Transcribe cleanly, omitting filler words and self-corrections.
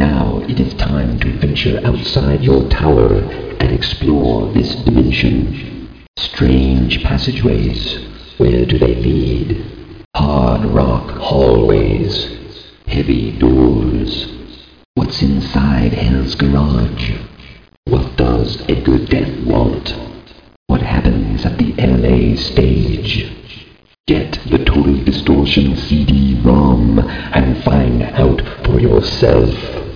Now it is time to venture outside your tower and explore this dimension. Strange passageways. Where do they lead? Hard rock hallways. Heavy doors. What's inside Hell's Garage? What does Edgar Death want? What happens at the LA stage? Get the Total Distortion CD-ROM and find out for yourself.